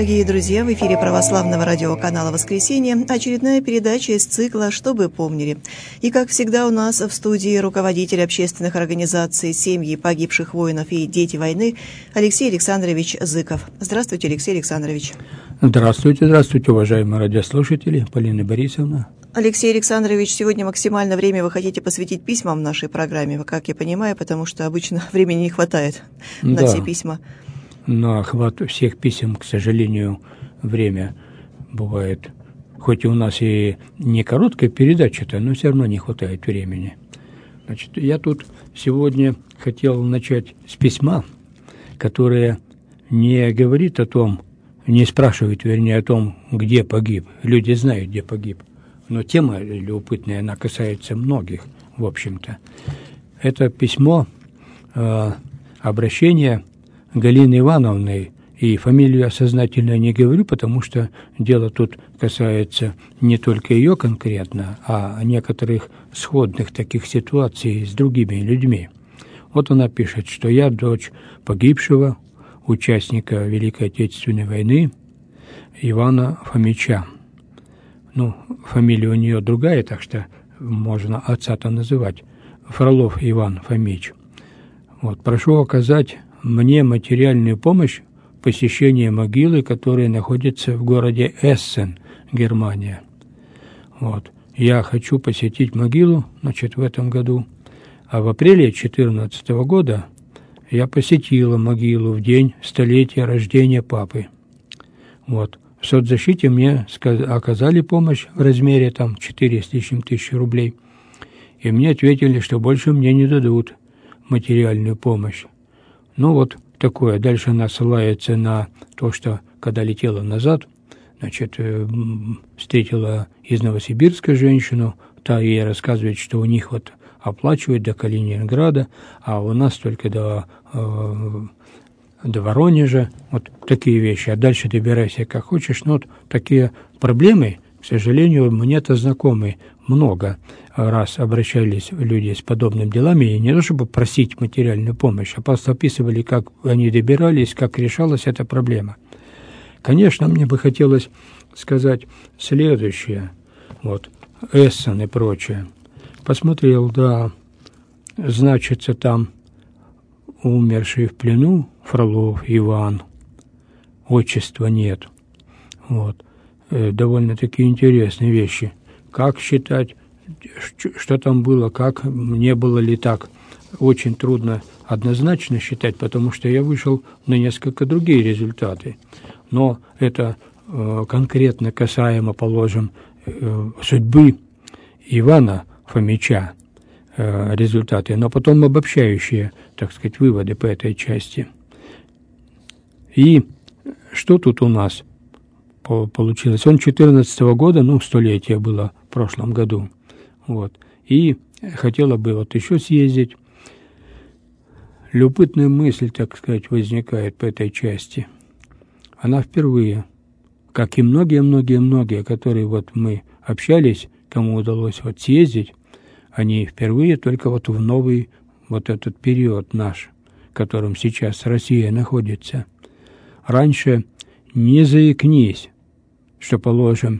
дорогие друзья! В эфире православного радиоканала «Воскресенье» очередная передача из цикла «Чтобы помнили». И, как всегда, у нас в студии руководитель общественных организаций «Семьи погибших воинов и дети войны» Алексей Александрович Зыков. Здравствуйте, Алексей Александрович. Здравствуйте, здравствуйте, уважаемые радиослушатели, Полина Борисовна. Алексей Александрович, сегодня максимально время вы хотите посвятить письмам в нашей программе, как я понимаю, потому что обычно времени не хватает на все письма. На охват всех писем, к сожалению, время бывает. Хоть и у нас и не короткая передача-то, но все равно не хватает времени. Значит, я тут сегодня хотел начать с письма, которое не говорит о том, не спрашивает, вернее, о том, где погиб. Люди знают, где погиб. Но тема любопытная, она касается многих, в общем-то. Это письмо, обращение Галины Ивановны, и фамилию я сознательно не говорю, потому что дело тут касается не только ее конкретно, а некоторых сходных таких ситуаций с другими людьми. Вот она пишет, что я дочь погибшего участника Великой Отечественной войны Ивана Фомича. Ну, фамилия у нее другая, так что можно отца-то называть. Фролов Иван Фомич. Вот, прошу оказать мне материальную помощь в посещении могилы, которая находится в городе Эссен, Германия. Вот. Я хочу посетить могилу, значит, в этом году. А в апреле 2014 года я посетила могилу в день столетия рождения папы. Вот. В соцзащите мне оказали помощь в размере 4 с лишним тысяч рублей. И мне ответили, что больше мне не дадут материальную помощь. Ну вот такое. Дальше она ссылается на то, что когда летела назад, значит, встретила из Новосибирска женщину, та ей рассказывает, что у них вот оплачивают до Калининграда, а у нас только до Воронежа, вот такие вещи, а дальше добирайся как хочешь. Но вот такие проблемы, к сожалению, мне-то знакомы. Много раз обращались люди с подобными делами, и не то чтобы просить материальную помощь, а просто описывали, как они добирались, как решалась эта проблема. Конечно, мне бы хотелось сказать следующее, вот, Эссен и прочее. Посмотрел, да, значится там умерший в плену Фролов Иван, отчества нет. Вот. Довольно-таки интересные вещи. Как считать, что там было, как, не было ли так, очень трудно однозначно считать, потому что я вышел на несколько другие результаты. Но это конкретно касаемо, положим, судьбы Ивана Фомича, результаты, но потом обобщающие, так сказать, выводы по этой части. И что тут у нас получилось? Он 2014 года, столетие было в прошлом году, вот, и хотела бы вот еще съездить. Любопытная мысль, так сказать, возникает по этой части. Она впервые, как и многие, которые вот мы общались, кому удалось вот съездить, они впервые только вот в новый вот этот период наш, в котором сейчас Россия находится. Раньше не заикнись, что, положим,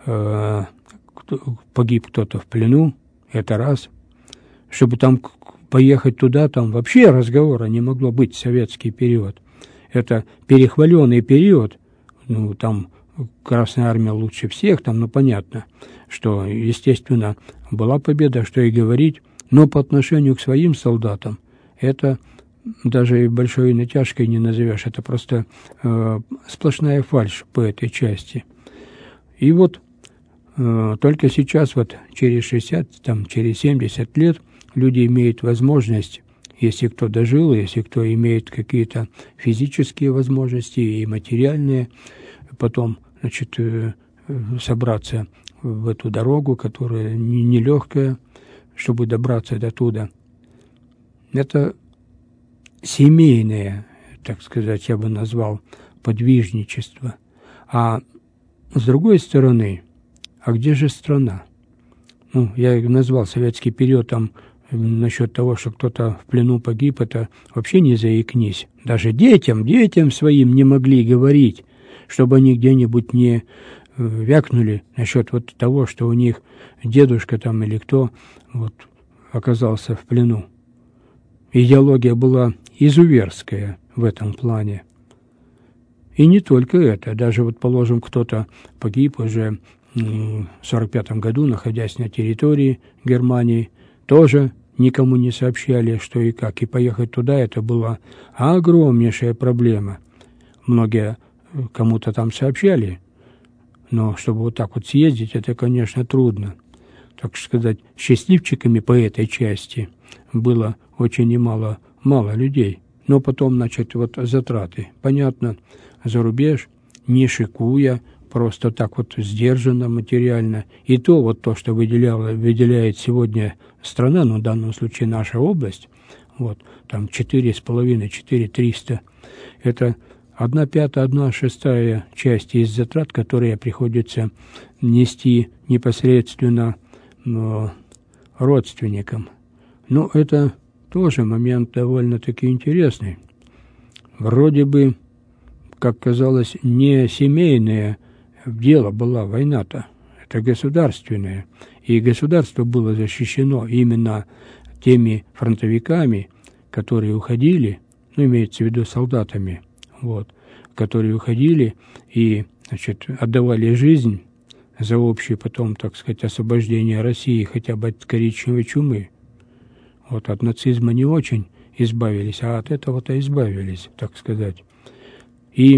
погиб кто-то в плену, это раз. Чтобы там поехать туда, там вообще разговора не могло быть в советский период. Это перехваленный период, там Красная Армия лучше всех, понятно, что, естественно, была победа, что и говорить, но по отношению к своим солдатам это даже и большой натяжкой не назовешь, это просто сплошная фальшь по этой части. И вот только сейчас, вот через 60, через 70 лет люди имеют возможность, если кто дожил, если кто имеет какие-то физические возможности и материальные, потом, значит, собраться в эту дорогу, которая нелегкая, чтобы добраться до туда. Это семейное, так сказать, я бы назвал, подвижничество. А с другой стороны, а где же страна? Я назвал советский период, насчет того, что кто-то в плену погиб, это вообще не заикнись. Даже детям своим не могли говорить, чтобы они где-нибудь не вякнули насчет вот того, что у них дедушка там или кто вот оказался в плену. Идеология была изуверская в этом плане. И не только это. Даже вот, положим, кто-то погиб уже в 1945 году, находясь на территории Германии, тоже никому не сообщали, что и как. И поехать туда — это была огромнейшая проблема. Многие кому-то там сообщали, но чтобы вот так вот съездить, это, конечно, трудно. Так сказать, счастливчиками по этой части было очень немало людей. Но потом, значит, вот затраты. Понятно, за рубеж, не шикуя, просто так вот сдержанно, материально. И то, вот то, что выделяет сегодня страна, ну, в данном случае наша область, вот, там 4,5-4,300, это 1/5, 1/6 часть из затрат, которые приходится нести непосредственно родственникам. Но это тоже момент довольно-таки интересный. Вроде бы, как казалось, не семейное дело была война-то, это государственное. И государство было защищено именно теми фронтовиками, которые уходили, ну, имеется в виду солдатами, вот, которые уходили и, значит, отдавали жизнь за общее потом, так сказать, освобождение России хотя бы от коричневой чумы. Вот от нацизма не очень избавились, а от этого-то избавились, так сказать. И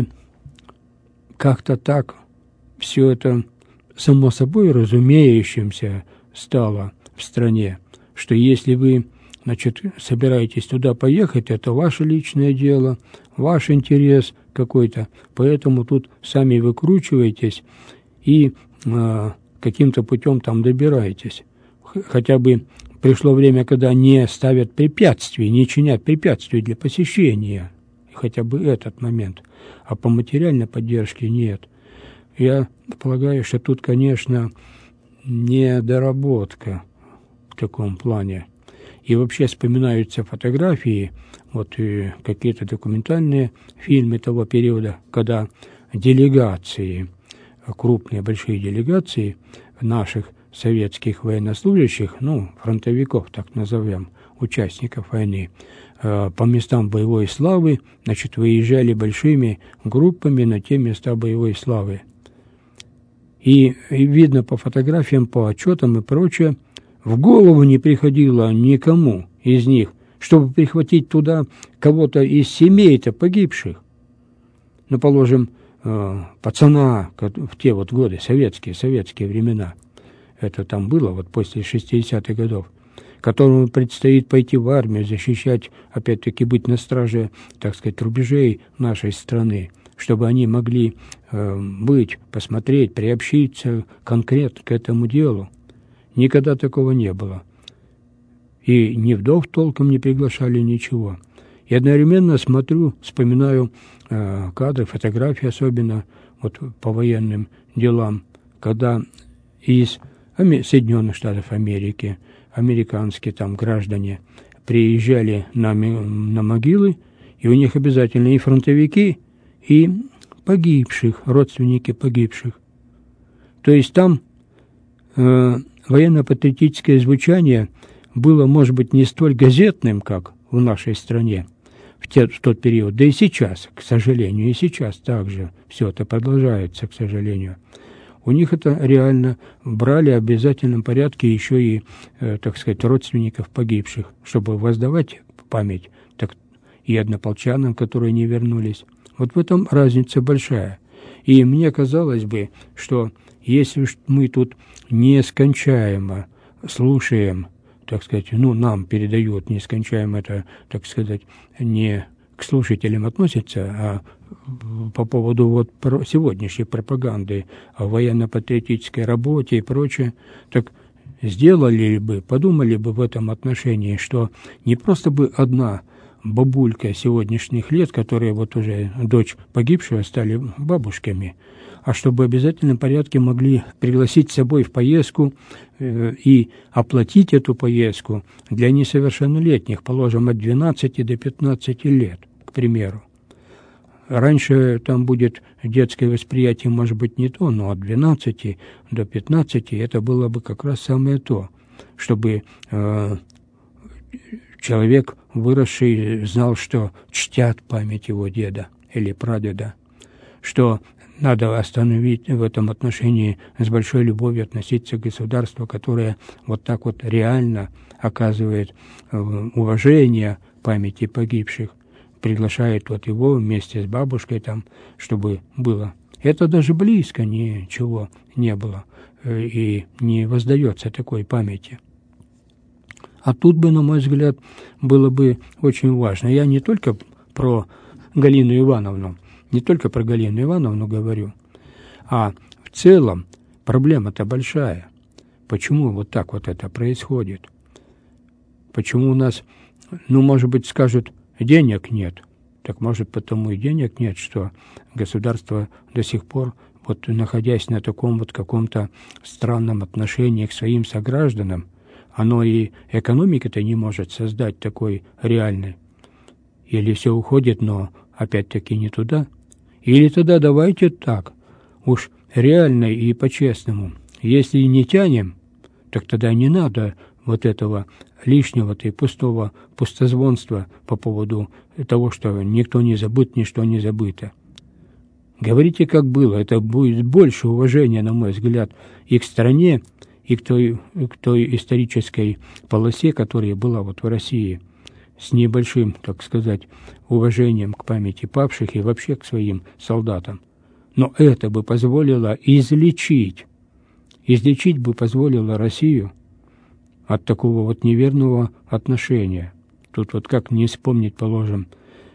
как-то так все это само собой разумеющимся стало в стране, что если вы, значит, собираетесь туда поехать, это ваше личное дело, ваш интерес какой-то, поэтому тут сами выкручиваетесь и каким-то путем там добираетесь. Хотя бы пришло время, когда не ставят препятствий, не чинят препятствий для посещения, хотя бы этот момент, а по материальной поддержке нет. Я полагаю, что тут, конечно, недоработка в таком плане. И вообще вспоминаются фотографии, вот и какие-то документальные фильмы того периода, когда делегации, крупные большие делегации наших советских военнослужащих, ну, фронтовиков, так назовем, участников войны, по местам боевой славы, значит, выезжали большими группами на те места боевой славы. И видно по фотографиям, по отчетам и прочее, в голову не приходило никому из них, чтобы прихватить туда кого-то из семей-то погибших. Ну, положим, пацана в те вот годы, советские времена, это там было вот после 60-х годов, которому предстоит пойти в армию, защищать, опять-таки, быть на страже, так сказать, рубежей нашей страны, чтобы они могли быть, посмотреть, приобщиться конкретно к этому делу. Никогда такого не было. И ни вдов толком не приглашали, ничего. И одновременно смотрю, вспоминаю кадры, фотографии особенно вот по военным делам, когда из Соединенных Штатов Америки, американские там граждане приезжали на могилы, и у них обязательно и фронтовики, и погибших, родственники погибших. То есть там военно-патриотическое звучание было, может быть, не столь газетным, как в нашей стране в тот период, да и сейчас, к сожалению, и сейчас также все это продолжается, к сожалению. У них это реально брали в обязательном порядке еще и, так сказать, родственников погибших, чтобы воздавать память так, и однополчанам, которые не вернулись. Вот в этом разница большая. И мне казалось бы, что если мы тут нескончаемо слушаем, так сказать, ну, нам передают нескончаемо, это, так сказать, не к слушателям относится, а по поводу вот сегодняшней пропаганды о военно-патриотической работе и прочее, так сделали бы, подумали бы в этом отношении, что не просто бы одна бабулька сегодняшних лет, которые вот уже дочь погибшего стали бабушками, а чтобы в обязательном порядке могли пригласить с собой в поездку и оплатить эту поездку для несовершеннолетних, положим, от 12 до 15 лет, к примеру. раньше там будет детское восприятие, может быть, не то, но от 12 до 15 это было бы как раз самое то, чтобы человек, выросший, знал, что чтят память его деда или прадеда, что надо остановить в этом отношении с большой любовью относиться к государству, которое вот так вот реально оказывает уважение памяти погибших, приглашает вот его вместе с бабушкой там, чтобы было. Это даже близко ничего не было и не воздается такой памяти. А тут бы, на мой взгляд, было бы очень важно. Я не только про Галину Ивановну говорю, а в целом проблема-то большая. Почему вот так вот это происходит? Почему у нас, может быть, скажут, денег нет? Так может, потому и денег нет, что государство до сих пор, вот находясь на таком вот каком-то странном отношении к своим согражданам, оно и экономика-то не может создать такой реальной. Или все уходит, но опять-таки не туда. Или тогда давайте так, уж реально и по-честному. Если не тянем, так тогда не надо вот этого лишнего-то и пустозвонства по поводу того, что никто не забыт, ничто не забыто. Говорите, как было. Это будет больше уважения, на мой взгляд, и к стране, и к той исторической полосе, которая была вот в России, с небольшим, так сказать, уважением к памяти павших и вообще к своим солдатам. Но это бы позволило излечить бы позволило Россию от такого вот неверного отношения. Тут вот как не вспомнить, положим,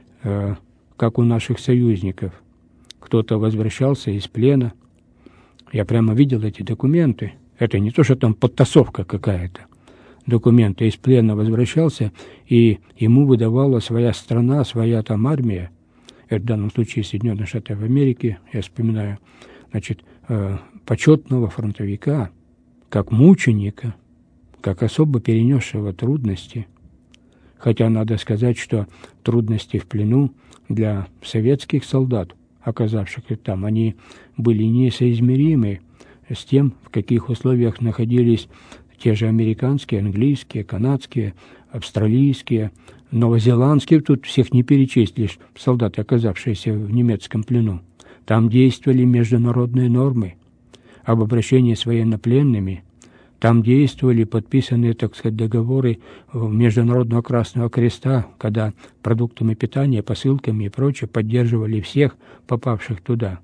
как у наших союзников. Кто-то возвращался из плена. Я прямо видел эти документы. Это не то, что там подтасовка какая-то. Документы из плена возвращался, и ему выдавала своя страна, своя там армия. Это в данном случае Соединенные Штаты Америки, я вспоминаю, значит, почетного фронтовика, как мученика, как особо перенесшего трудности. Хотя надо сказать, что трудности в плену для советских солдат, оказавшихся там, они были несоизмеримы с тем, в каких условиях находились те же американские, английские, канадские, австралийские, новозеландские, тут всех не перечислишь, солдаты, оказавшиеся в немецком плену. Там действовали международные нормы об обращении с военнопленными. Там действовали подписанные, так сказать, договоры Международного Красного Креста, когда продуктами питания, посылками и прочее поддерживали всех попавших туда.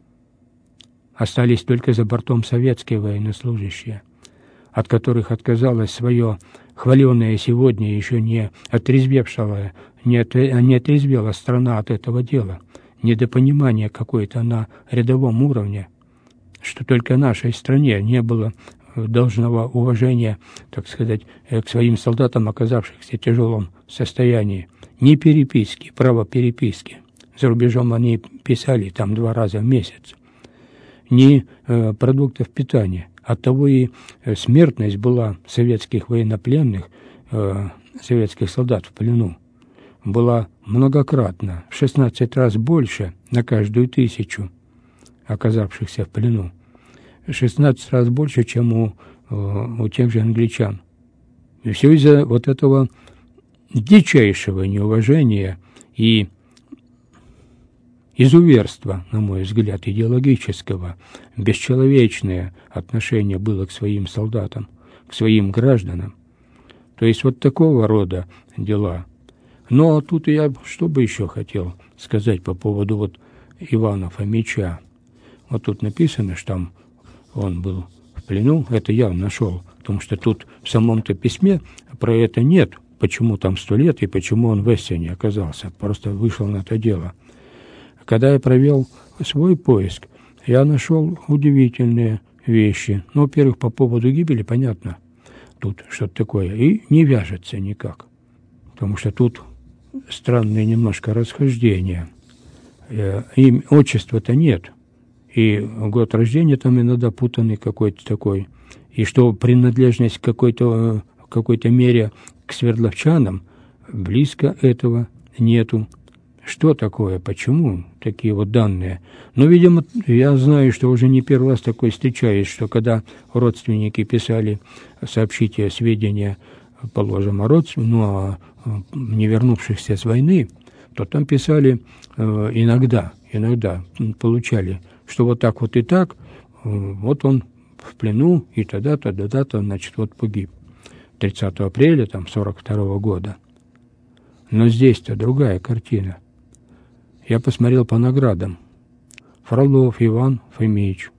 Остались только за бортом советские военнослужащие, от которых отказалась свое хваленое сегодня еще не отрезвевшая, не отрезвела страна от этого дела, недопонимание какое-то на рядовом уровне, что только нашей стране не было должного уважения, так сказать, к своим солдатам, оказавшихся в тяжелом состоянии. Ни переписки, право переписки. За рубежом они писали там 2 раза в месяц. Ни продуктов питания. Оттого и смертность была советских военнопленных, советских солдат в плену, была многократно, в 16 раз больше на каждую 1000 оказавшихся в плену. 16 раз больше, чем у тех же англичан. И все из-за вот этого дичайшего неуважения и изуверства, на мой взгляд, идеологического, бесчеловечное отношение было к своим солдатам, к своим гражданам. То есть вот такого рода дела. Но тут я что бы еще хотел сказать по поводу вот Ивана Фомича. Вот тут написано, что там он был в плену, это я нашел, потому что тут в самом-то письме про это нет, почему там 100 лет и почему он в Эссене оказался, просто вышел на это дело. Когда я провел свой поиск, я нашел удивительные вещи. Ну, во-первых, по поводу гибели, понятно, тут что-то такое, и не вяжется никак, потому что тут странные немножко расхождения. Им отчества-то нет, и год рождения там иногда путанный какой-то такой, и что принадлежность в какой-то мере к свердловчанам, близко этого нету. что такое, почему такие вот данные. Но, видимо, я знаю, что уже не первый раз такое встречаюсь, что когда родственники писали «сообщите сведения», положим, о не вернувшихся с войны, то там писали иногда получали, что вот так вот и так, вот он в плену, и тогда-то, значит, вот погиб. 30 апреля, 42 года. Но здесь-то другая картина. Я посмотрел по наградам. Фролов Иван Фомич,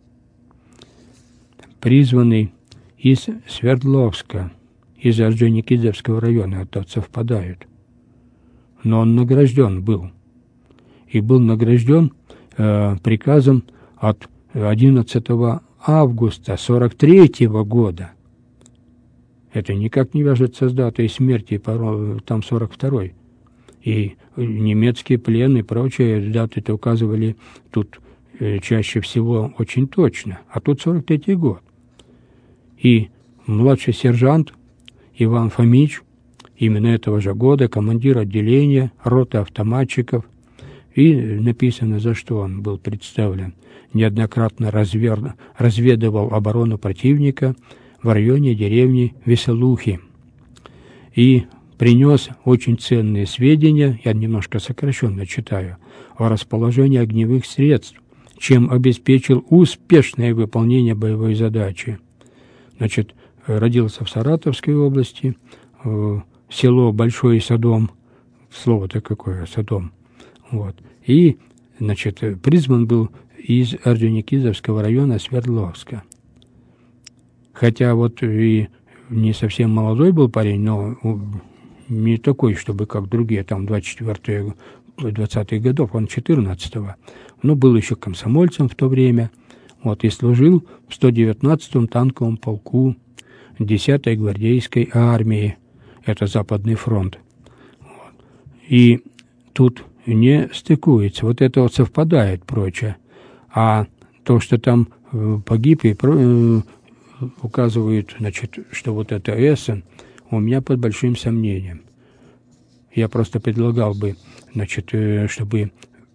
призванный из Свердловска, из Орджоникидзевского района, это совпадают. Но он награжден был. И был награжден приказом от 11 августа 43 года. Это никак не вяжется с датой смерти, там 42-й. И немецкий плен и прочие даты-то указывали тут чаще всего очень точно. А тут 43-й год. И младший сержант Иван Фомич, именно этого же года, командир отделения, роты автоматчиков. И написано, за что он был представлен. Неоднократно разведывал оборону противника в районе деревни Веселухи. И принес очень ценные сведения, я немножко сокращенно читаю, о расположении огневых средств, чем обеспечил успешное выполнение боевой задачи. Значит, родился в Саратовской области, село Большой Содом, слово-то какое, Содом, вот. И, значит, призван был из Орджоникидзевского района Свердловска. Хотя вот и не совсем молодой был парень, но не такой, чтобы как другие, там 24-е, 20-х годов, он 14-го. Но был еще комсомольцем в то время, вот, и служил в 119-м танковом полку 10-й гвардейской армии, это Западный фронт. Вот. И тут не стыкуется, вот это вот совпадает прочее. А то, что там погиб и указывают, значит, что вот это Эссен, у меня под большим сомнением. Я просто предлагал бы, значит, чтобы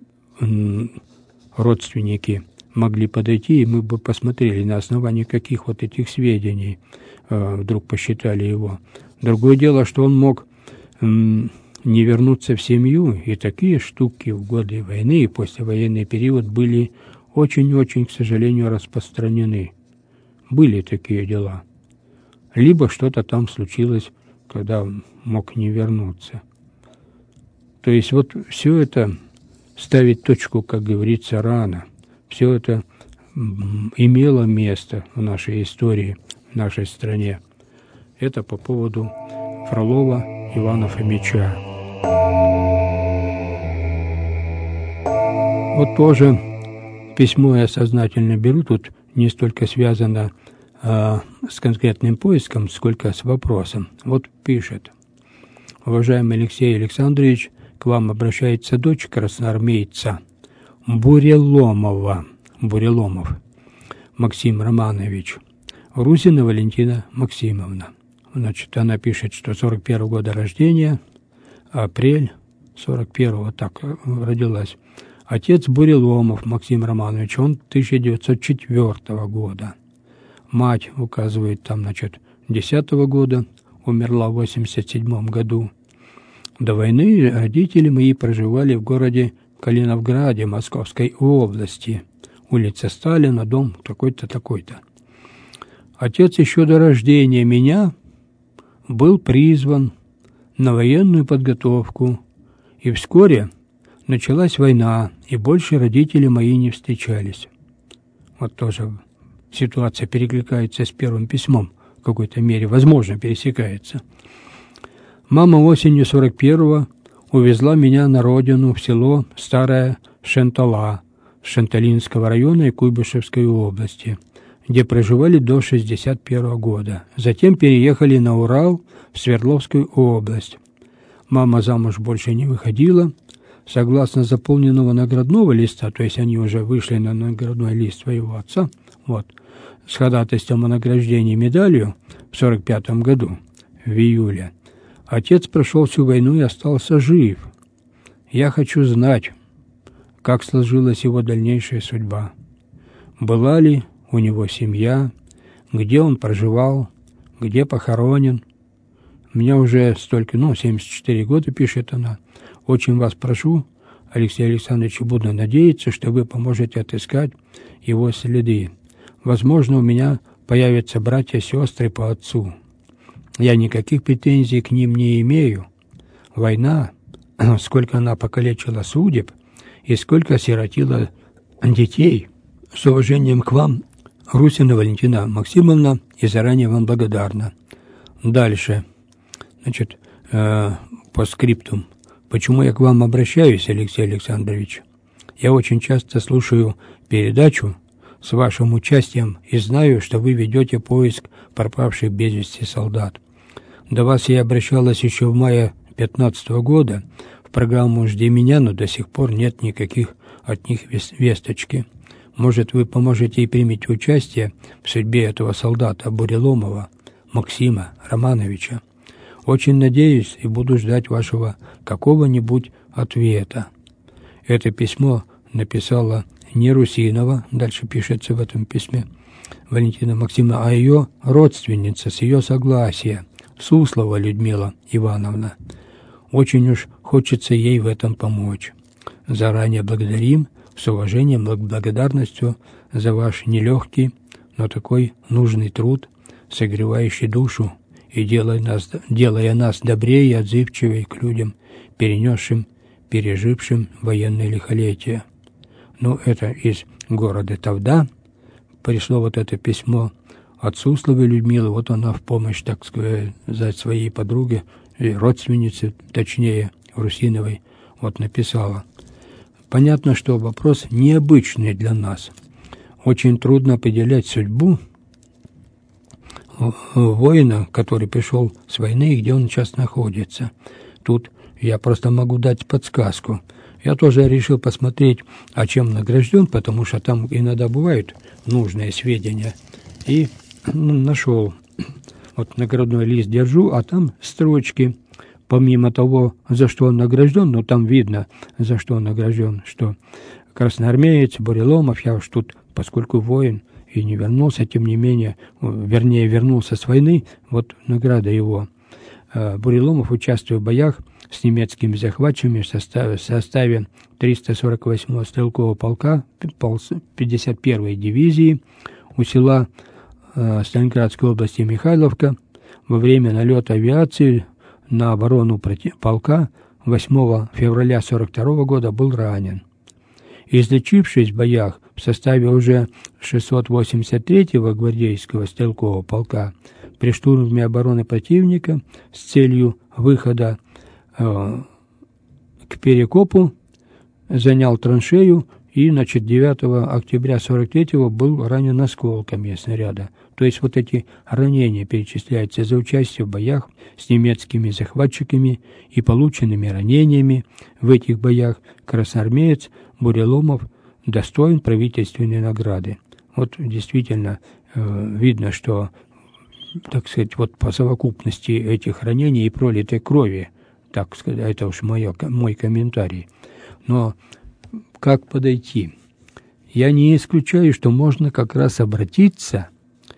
родственники могли подойти, и мы бы посмотрели, на основании каких вот этих сведений вдруг посчитали его. Другое дело, что он мог не вернуться в семью, и такие штуки в годы войны и послевоенный период были очень-очень, к сожалению, распространены. Были такие дела. Либо что-то там случилось, когда он мог не вернуться. То есть вот все это ставить точку, как говорится, рано. Все это имело место в нашей истории, в нашей стране. Это по поводу Фролова Ивана Фомича. Вот тоже письмо я сознательно беру, тут не столько связано с конкретным поиском, сколько с вопросом. Вот пишет: уважаемый Алексей Александрович, к вам обращается дочь красноармейца Буреломов Максим Романович, Русина Валентина Максимовна. Значит, она пишет, что 41 года рождения, апрель 41-го, так родилась. Отец Буреломов Максим Романович, он 1904 года. Мать указывает там, значит, 10-го года, умерла в 87 году. До войны родители мои проживали в городе Калиновграде Московской области. Улица Сталина, дом такой-то, такой-то. Отец еще до рождения меня был призван на военную подготовку, и вскоре началась война, и больше родители мои не встречались. Вот тоже ситуация перекликается с первым письмом в какой-то мере, возможно, пересекается. Мама осенью 41-го увезла меня на родину в село Старая Шентала Шенталинского района и Куйбышевской области, где проживали до 61 года. Затем переехали на Урал в Свердловскую область. Мама замуж больше не выходила. Согласно заполненного наградного листа, то есть они уже вышли на наградной лист своего отца, вот, с ходатайством о награждении медалью в 45 году, в июле, отец прошел всю войну и остался жив. Я хочу знать, как сложилась его дальнейшая судьба. Была ли у него семья, где он проживал, где похоронен. Мне уже столько, 74 года, пишет она. Очень вас прошу, Алексей Александрович, буду надеяться, что вы поможете отыскать его следы. Возможно, у меня появятся братья-сестры по отцу. Я никаких претензий к ним не имею. Война, сколько она покалечила судеб и сколько осиротила детей. С уважением к вам, Русина Валентина Максимовна, и заранее вам благодарна. Дальше. Значит, по скриптум. Почему я к вам обращаюсь, Алексей Александрович? Я очень часто слушаю передачу с вашим участием и знаю, что вы ведете поиск пропавших без вести солдат. До вас я обращалась еще в мае 2015 года в программу «Жди меня», но до сих пор нет никаких от них весточки. Может, вы поможете и примете участие в судьбе этого солдата Буреломова Максима Романовича. Очень надеюсь и буду ждать вашего какого-нибудь ответа. Это письмо написала не Русинова, дальше пишется в этом письме, Валентина Максимовна, а ее родственница с ее согласия, Суслова Людмила Ивановна. Очень уж хочется ей в этом помочь. Заранее благодарим, с уважением и благодарностью за ваш нелегкий, но такой нужный труд, согревающий душу и делая нас добрее и отзывчивее к людям, пережившим военное лихолетие. Это из города Тавда пришло вот это письмо от Сусловой Людмилы. Вот она в помощь, так сказать, своей подруге, и родственнице, точнее, Русиновой, написала. Понятно, что вопрос необычный для нас. Очень трудно определять судьбу воина, который пришел с войны и где он сейчас находится. Тут я просто могу дать подсказку. Я тоже решил посмотреть, чем награжден, потому что там иногда бывают нужные сведения. И нашел. Наградной лист держу, а там строчки. Помимо того, за что он награжден, там видно, за что он награжден, что красноармеец Буреломов, я уж тут, поскольку воин и не вернулся, тем не менее, вернулся с войны, награда его. Буреломов участвует в боях с немецкими захватчиками в составе 348-го стрелкового полка 51-й дивизии у села Сталинградской области Михайловка во время налета авиации на оборону полка 8 февраля 1942 года был ранен. Излечившись в боях в составе уже 683-го гвардейского стрелкового полка при штурме обороны противника с целью выхода к Перекопу, занял траншею и, 9 октября 1943 был ранен осколками снаряда. То есть эти ранения перечисляются за участие в боях с немецкими захватчиками и полученными ранениями в этих боях. Красноармеец Буреломов достоин правительственной награды. Действительно видно, что, так сказать, по совокупности этих ранений и пролитой крови, так сказать, это уж мой комментарий. Но как подойти? Я не исключаю, что можно как раз обратиться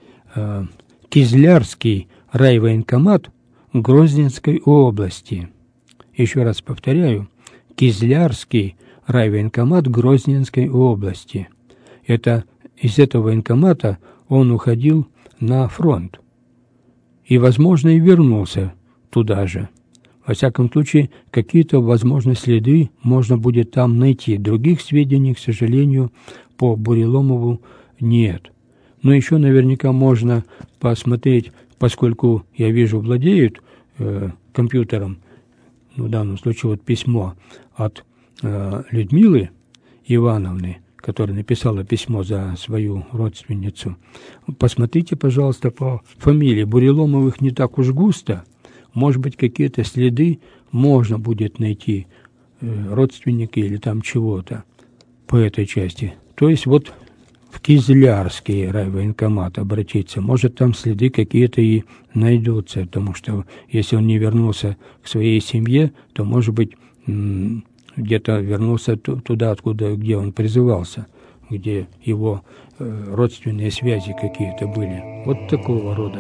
Кизлярский райвоенкомат Грозненской области. Еще раз повторяю, Кизлярский райвоенкомат Грозненской области. Это из этого военкомата он уходил на фронт. И, возможно, и вернулся туда же. Во всяком случае, какие-то, возможно, следы можно будет там найти. Других сведений, к сожалению, по Буреломову нет. Но еще наверняка можно посмотреть, поскольку, я вижу, владеют компьютером, в данном случае письмо от Людмилы Ивановны, которая написала письмо за свою родственницу. Посмотрите, пожалуйста, по фамилии. Буреломовых не так уж густо. Может быть, какие-то следы можно будет найти, родственники или там чего-то по этой части. То есть в Кизлярский райвоенкомат обратиться. Может, там следы какие-то и найдутся, потому что если он не вернулся к своей семье, то, может быть, где-то вернулся туда, где он призывался, где его родственные связи какие-то были. Вот такого рода.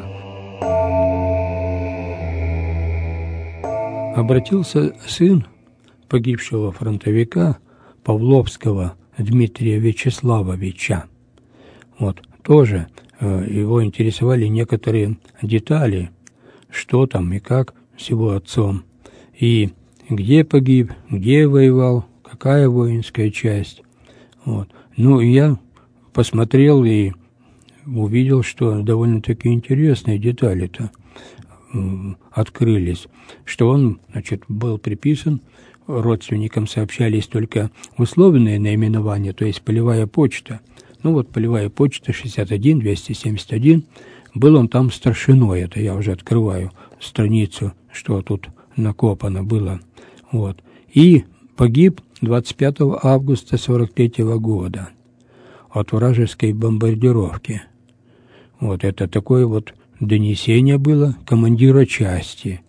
Обратился сын погибшего фронтовика Павловского Дмитрия Вячеславовича. Вот, тоже его интересовали некоторые детали, что там и как с его отцом, и где погиб, где воевал, какая воинская часть. Вот. Ну, и я посмотрел и увидел, что довольно-таки интересные детали-то открылись, что он, значит, был приписан, родственникам сообщались только условные наименования, то есть полевая почта. Ну вот полевая почта 61-271, был он там старшиной, это я уже открываю страницу, что тут накопано было. Вот. И погиб 25 августа 43 года от вражеской бомбардировки. Вот это такое вот донесение было командира части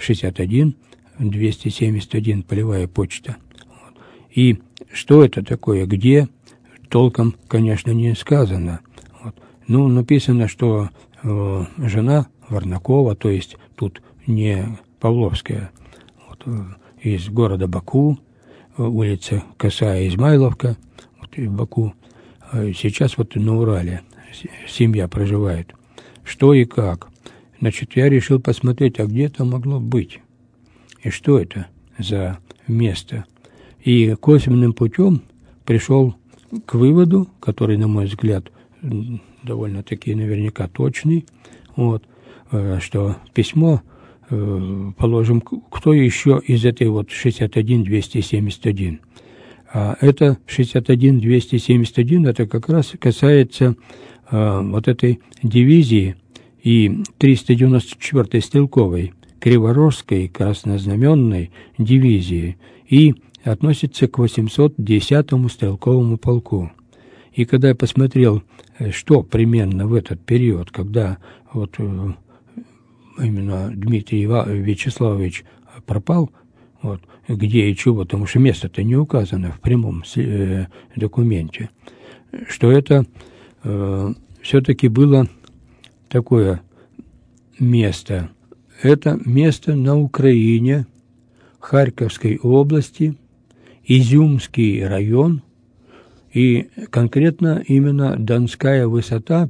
61-271, полевая почта. Вот. И что это такое, где, толком, конечно, не сказано. Вот. Ну, написано, что жена Варнакова, то есть тут не Павловская, вот, из города Баку, улица Косая, Измайловка, вот, в Баку, сейчас вот на Урале семья проживает. Что и как. Значит, я решил посмотреть, а где это могло быть, и что это за место. И косвенным путем пришел к выводу, который, на мой взгляд, довольно-таки наверняка точный, вот, что письмо, положим, кто еще из этой вот 61-271. А это 61-271, это как раз касается вот этой дивизии и 394-й стрелковой Криворожской краснознаменной дивизии и относится к 810-му стрелковому полку. И когда я посмотрел, что примерно в этот период, когда вот именно Дмитрий Вячеславович пропал, вот, где и чего, потому что место-то не указано в прямом документе, что это все-таки было такое место. Это место на Украине, Харьковской области, Изюмский район, и конкретно именно Донская высота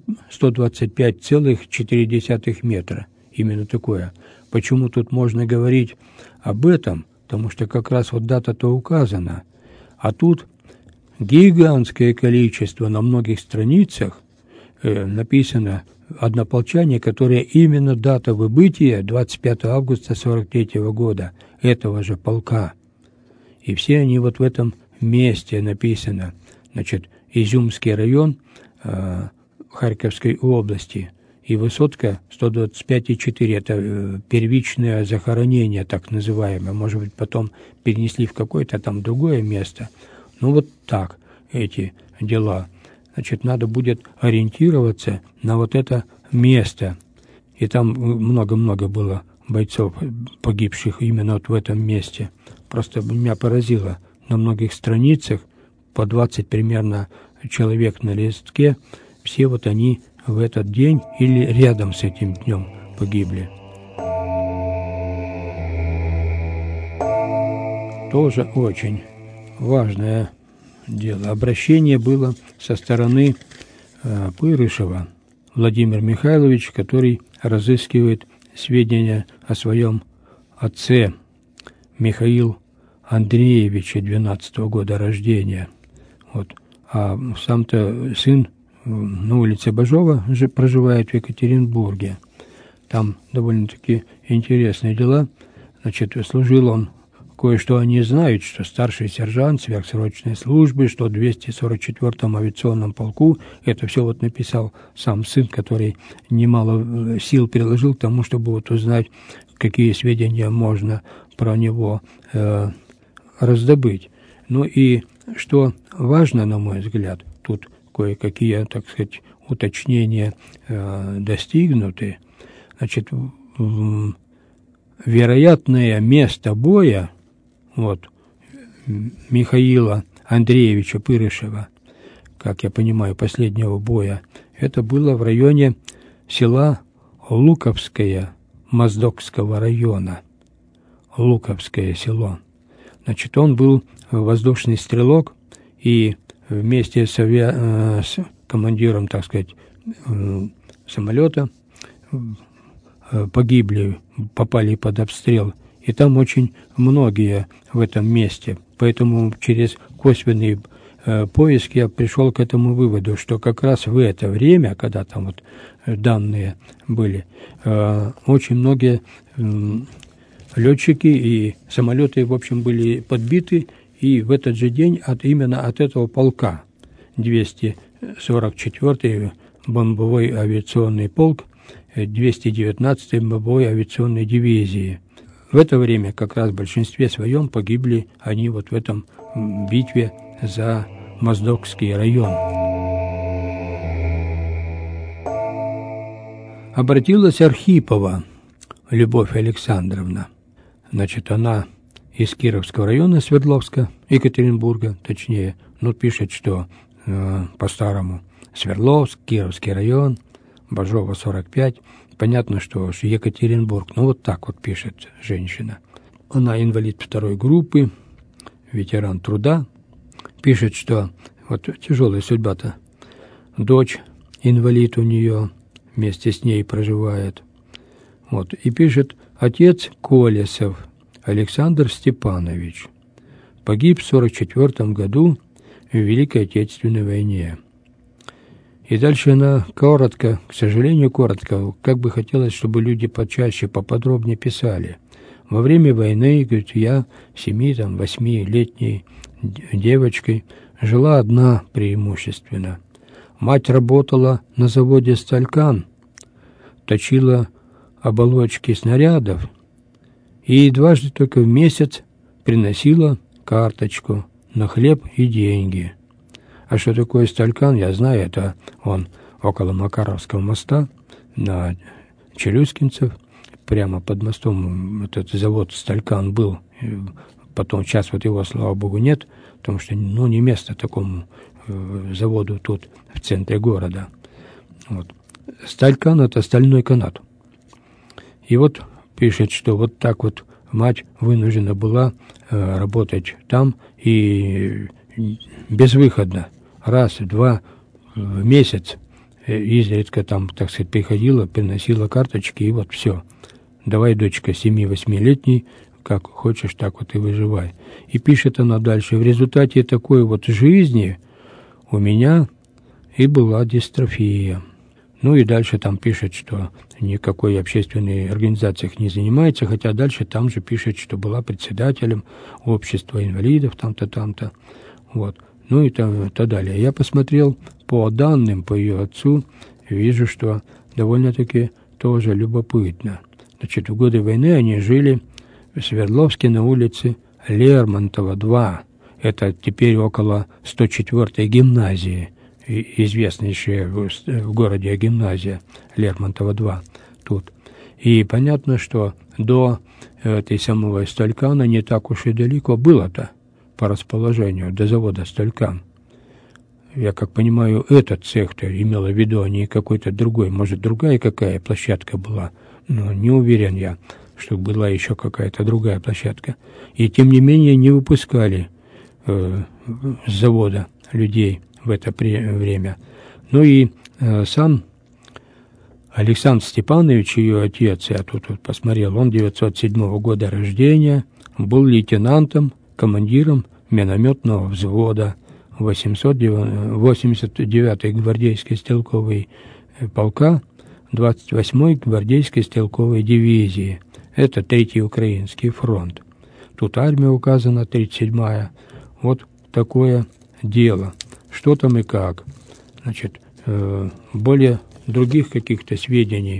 125,4 метра. Именно такое. Почему тут можно говорить об этом? Потому что как раз вот дата-то указана. А тут гигантское количество на многих страницах написано однополчане, которое именно дата выбытия 25 августа 43 года этого же полка. И все они вот в этом месте написано. Значит, Изюмский район Харьковской области и высотка 125,4. Это первичное захоронение, так называемое. Может быть, потом перенесли в какое-то там другое место. Ну, вот так эти дела. Значит, надо будет ориентироваться на вот это место. И там много-много было бойцов, погибших именно вот в этом месте. Просто меня поразило. На многих страницах по 20 примерно человек на листке, все вот они в этот день или рядом с этим днем погибли. Тоже очень важное дело. Обращение было со стороны Пырышева Владимира Михайловича, который разыскивает сведения о своем отце Михаил Андреевича 12-го года рождения. Вот. А сам-то сын на улице Бажова же проживает в Екатеринбурге. Там довольно-таки интересные дела. Значит, служил он, кое-что они знают, что старший сержант сверхсрочной службы, что в 244-м авиационном полку. Это все вот написал сам сын, который немало сил приложил к тому, чтобы вот узнать, какие сведения можно про него раздобыть. Ну и что важно, на мой взгляд, тут кое-какие, так сказать, уточнения достигнуты. Значит, вероятное место боя, вот, Михаила Андреевича Пырышева, как я понимаю, последнего боя, это было в районе села Луковское Моздокского района. Луковское село. Значит, он был воздушный стрелок, и вместе с командиром, так сказать, самолета погибли, попали под обстрел. И там очень многие в этом месте. Поэтому через косвенный поиск я пришел к этому выводу, что как раз в это время, когда там вот данные были, очень многие летчики и самолеты, в общем, были подбиты, и в этот же день именно от этого полка 244-й бомбовой авиационный полк 219-й бомбовой авиационной дивизии. В это время как раз в большинстве своем погибли они вот в этом битве за Моздокский район. Обратилась Архипова Любовь Александровна. Значит, она из Кировского района, Свердловска, Екатеринбурга, точнее, пишет, что по-старому Свердловск, Кировский район, Бажова, 45. Понятно, что Екатеринбург. Вот так вот пишет женщина. Она инвалид 2 группы, ветеран труда. Пишет, что вот тяжелая судьба-то. Дочь инвалид у нее, вместе с ней проживает. Вот. И пишет: отец Колесов Александр Степанович погиб в 1944 году в Великой Отечественной войне. И дальше она коротко, к сожалению, коротко, как бы хотелось, чтобы люди почаще, поподробнее писали. Во время войны, говорит, я 7-8-летней девочкой жила одна преимущественно. Мать работала на заводе «Сталькан», точила оболочки снарядов и дважды только в месяц приносила карточку на хлеб и деньги. А что такое «Сталькан», я знаю, это он около Макаровского моста на Челюскинцев, прямо под мостом этот завод «Сталькан» был. Потом сейчас вот его, слава богу, нет, потому что не место такому заводу тут в центре города. Вот. «Сталькан» — это стальной канат. И вот пишет, что вот так вот мать вынуждена была работать там и безвыходно. Раз-два в месяц изредка там, так сказать, приходила, приносила карточки, и вот все. Давай, дочка, 7-8-летней, как хочешь, так вот и выживай. И пишет она дальше: в результате такой вот жизни у меня и была дистрофия. И дальше там пишет, что никакой общественной организацией не занимается, хотя дальше там же пишет, что была председателем общества инвалидов, там-то, там-то. Вот. И так далее. Я посмотрел по данным, по ее отцу, вижу, что довольно-таки тоже любопытно. Значит, в годы войны они жили в Свердловске на улице Лермонтова, 2. Это теперь около 104-й гимназии, известнейшая в городе гимназия Лермонтова, 2 тут. И понятно, что до этой самого «Сталькана» не так уж и далеко было-то по расположению до завода «Сталькан». Я как понимаю, этот цех-то имела в виду, а не какой-то другой. Может, другая какая площадка была, но не уверен я, что была еще какая-то другая площадка. И тем не менее не выпускали с завода людей в это время. И сам Александр Степанович, ее отец, я тут вот посмотрел, он 907 года рождения, был лейтенантом, командиром минометного взвода 89-й гвардейской стрелковой полка 28-й гвардейской стрелковой дивизии. Это 3-й Украинский фронт. Тут армия указана, 37-я. Вот такое дело. Что там и как. Значит, более других каких-то сведений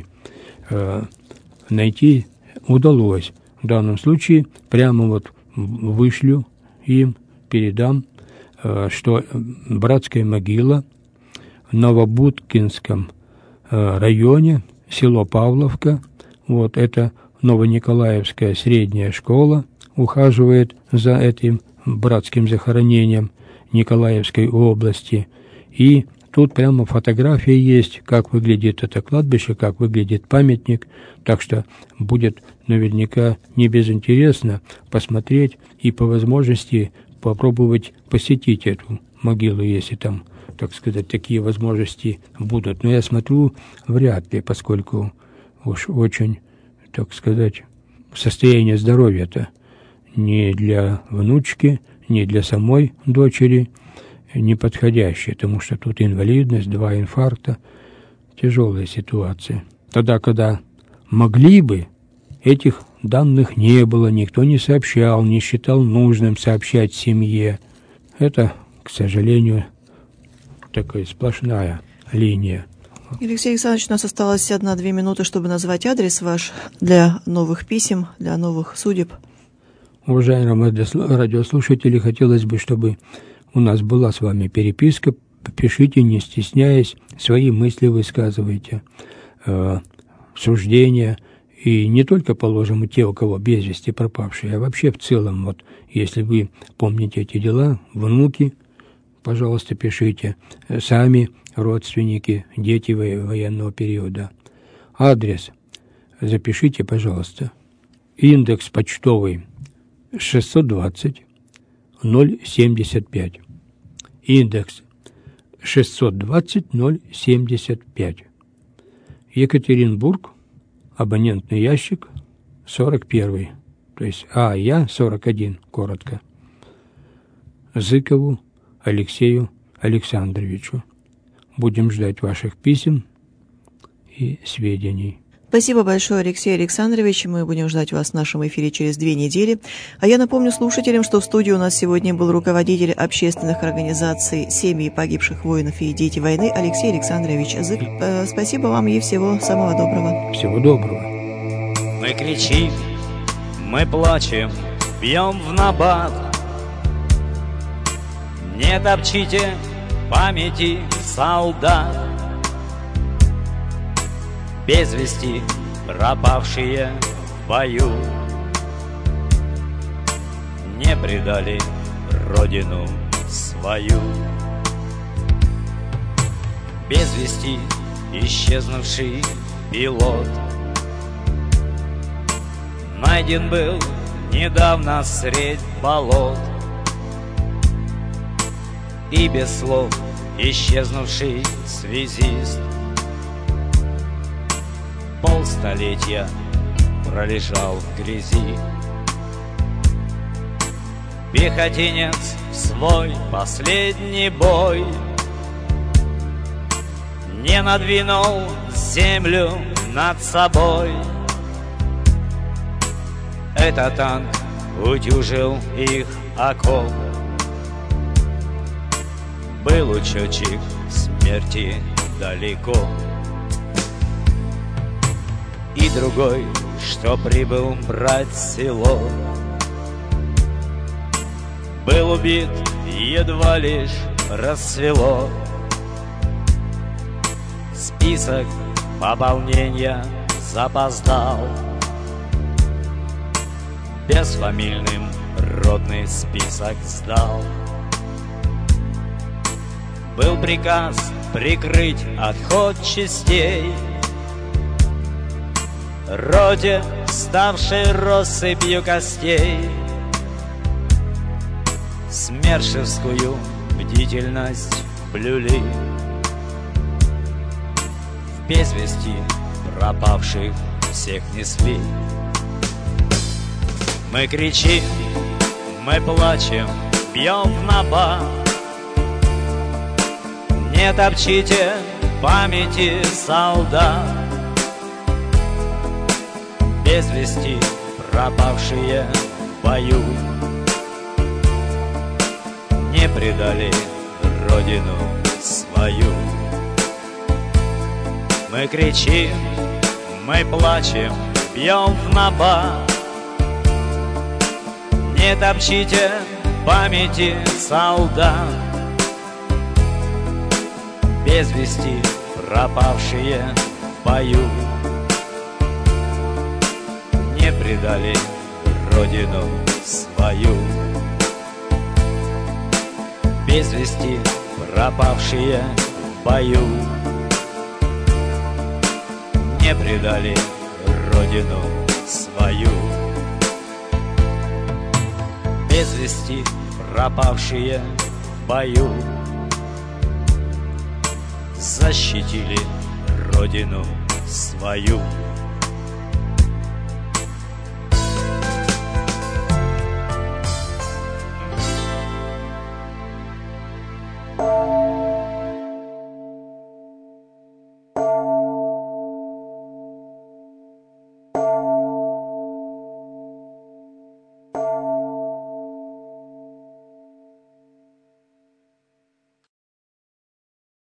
найти удалось. В данном случае прямо вот вышлю им, передам, что братская могила в Новобудкинском районе, село Павловка, вот это Новониколаевская средняя школа ухаживает за этим братским захоронениям Николаевской области. И тут прямо фотография есть, как выглядит это кладбище, как выглядит памятник. Так что будет наверняка не безинтересно посмотреть и по возможности попробовать посетить эту могилу, если там, так сказать, такие возможности будут. Но я смотрю, вряд ли, поскольку уж очень, так сказать, состояние здоровья-то не для внучки, не для самой дочери неподходящее, потому что тут инвалидность, 2 инфаркта, тяжелая ситуация. Тогда, когда могли бы, этих данных не было, никто не сообщал, не считал нужным сообщать семье. Это, к сожалению, такая сплошная линия. Алексей Александрович, у нас осталось 1-2 минуты, чтобы назвать адрес ваш для новых писем, для новых судеб. Уважаемые радиослушатели, хотелось бы, чтобы у нас была с вами переписка. Пишите, не стесняясь, свои мысли высказывайте, суждения. И не только, положим, те, у кого без вести пропавшие, а вообще в целом, вот, если вы помните эти дела, внуки, пожалуйста, пишите, сами родственники, дети военного периода. Адрес запишите, пожалуйста. Индекс почтовый 620 075. Индекс 620 075. Екатеринбург, абонентный ящик 41, то есть я 41, коротко. Зыкову Алексею Александровичу. Будем ждать ваших писем и сведений. Спасибо большое, Алексей Александрович. Мы будем ждать вас в нашем эфире через 2 недели. А я напомню слушателям, что в студии у нас сегодня был руководитель общественных организаций «Семьи погибших воинов и дети войны» Алексей Александрович Зык. Спасибо вам и всего самого доброго. Всего доброго. Мы кричим, мы плачем, бьем в набат. Не топчите памяти солдат. Без вести пропавшие в бою не предали родину свою. Без вести исчезнувший пилот найден был недавно средь болот. И без слов исчезнувший связист полстолетия пролежал в грязи. Пехотинец в свой последний бой не надвинул землю над собой. Этот танк утюжил их окоп. Был учетчик смерти далеко. И другой, что прибыл брать село, был убит, едва лишь рассвело. Список пополнения запоздал. Безфамильным родный список сдал. Был приказ прикрыть отход частей роте, ставшей россыпью костей. Смершевскую бдительность блюли. В без вести пропавших всех несли. Мы кричим, мы плачем, бьем в набат. Не топчите памяти солдат. Без вести пропавшие в бою не предали родину свою. Мы кричим, мы плачем, бьем в набат. Не топчите памяти солдат. Без вести пропавшие в бою не предали родину свою. без вести пропавшие в бою не предали родину свою. Без вести пропавшие в бою защитили родину свою.